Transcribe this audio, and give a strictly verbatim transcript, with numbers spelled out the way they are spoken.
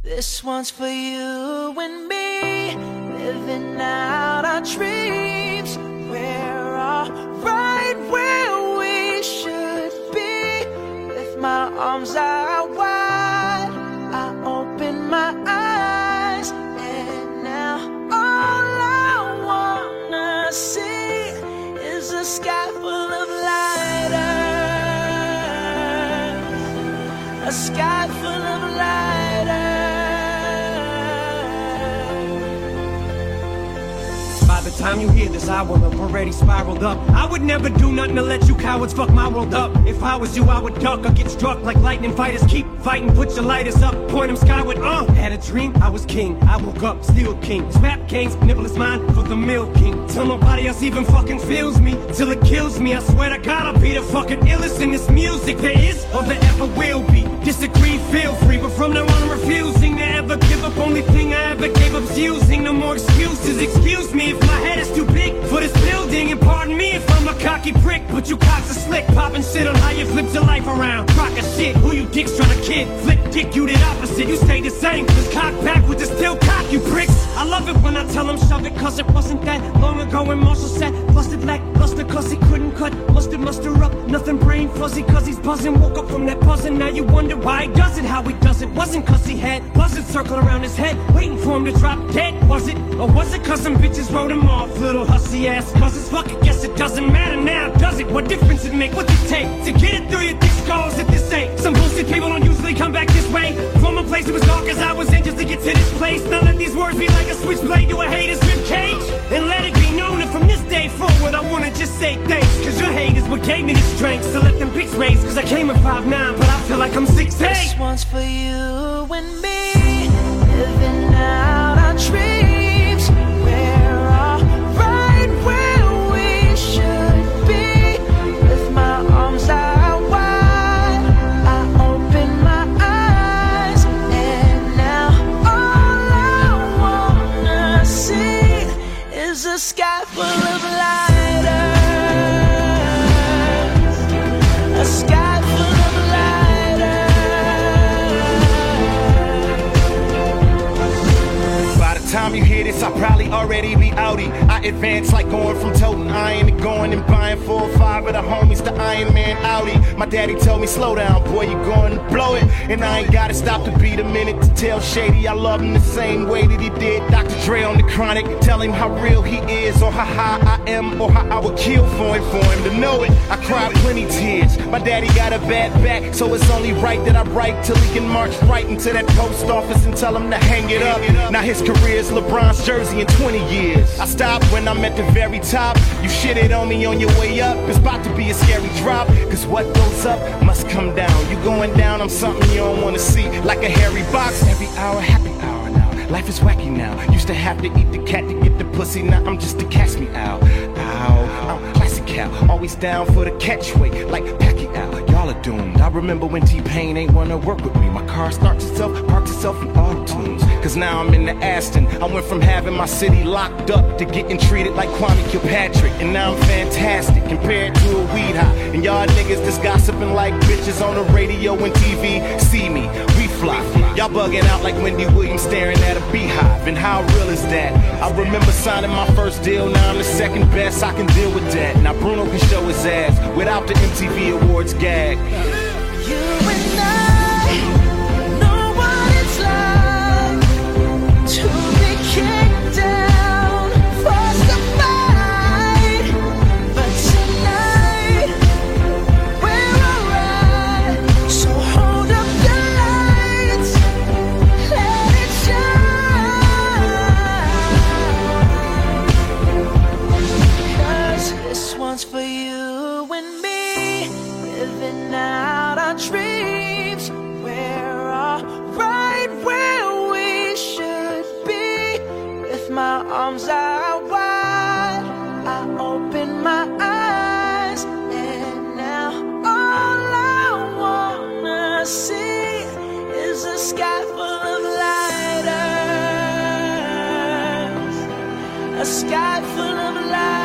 This one's for you and me, living out our dreams. We're all right where we should be. With my arms out wide, I open my eyes, and now all I wanna see is a sky full of lighters, a sky full of lighters. By the time you hear this, I will have already spiraled up. I would never do nothing to let you cowards fuck my world up. If I was you, I would duck or get struck like lightning fighters. Keep fighting, put your lighters up, point them skyward. Uh, had a dream, I was king. I woke up, still king. Snap games, nibble is mine for the milking. Till nobody else even fucking feels me, till it kills me. I swear to God, I'll be the fucking illest in this music there is or there ever will be. Disagree, feel free, but from now on I'm refusing to ever give up. Only thing I ever gave up's using. No more excuses. Excuse me if my head is too big for this building, and pardon me if I'm a cocky prick, but you cocks are slick, popping shit on how you flipped your life around. Crock of shit, who you dicks trying to kid? Flick dick, you did opposite, you stay the same. Just cock backwards and still cock, you pricks. I love it when I tell them shove it, cause it wasn't that long ago when Marshall said busted lackluster cause he couldn't cut. Mustard muster up, nothing brain fuzzy cause he's buzzing. Woke up from that buzzing, now you wonder why he does it, how he does it. Wasn't cause he had buzzards circling around his head, waiting for him to drop dead, was it? Or was it cause some bitches wrote him off, little hussy ass cousins? Fuck it, guess it doesn't matter now, does it? What difference it make? What's it take to get it through your thick skulls if this ain't? Some bullshit people don't usually come back this way. From a place that was dark as I was in just to get to this place. Now let these words be like a switchblade to a hater's ribcage, and let it be known that from this day forward I wanna just say thanks, cause your hate is what gave me the strength to let them pics raise. Cause I came at five nine, but I feel like I'm six eight. This one's for you and me, living out our dreams. We're all right where we should be. With my arms out wide, I open my eyes, and now all I wanna see is a sky full of lighters, a sky full of time you hear this, I'll probably already be outie. I advance like going from toting iron to going and buying four or five of the homies to Iron Man Audi. My daddy told me, slow down, boy, you going to blow it. And I ain't gotta stop to beat a minute to tell Shady I love him the same way that he did Doctor Dre on the Chronic. Tell him how real he is, or how high I am, or how I would kill for him, for him to know it. I cried plenty tears. My daddy got a bad back, so it's only right that I write till he can march right into that post office and tell him to hang it up. Now his career is LeBron's jersey in twenty years. I stopped when I'm at the very top. You shitted on me on your way up. It's about to be a scary drop, cause what goes up must come down. You going down, I'm something you don't wanna see, like a hairy box. Every hour, happy hour now. Life is wacky now. Used to have to eat the cat to get the pussy. Now I'm just to catch me out. Ow, I'm classic Cal. Always down for the catchweight, like Pacquiao. Y'all are doomed. I remember when T-Pain ain't wanna work with me. My car starts itself, parks itself in auto-tunes. Cause now I'm in the Aston. I went from having my city locked up to getting treated like Kwame Kilpatrick. And now I'm fantastic compared to a weed high. And y'all niggas just gossiping like bitches on the radio and T V. See me, we fly. Y'all bugging out like Wendy Williams staring at a beehive. And how real is that? I remember signing my first deal. Now I'm the second best, I can deal with that. Now Bruno can show his ass without the M T V Awards gag. You and I know what it's like to be kicked down, forced to fight. But tonight we're alright. So hold up the lights, let it shine. Cause this one's for you and me, living out our dreams. We're all right where we should be. With my arms out wide, I open my eyes, and now all I wanna see is a sky full of lighters, a sky full of lighters.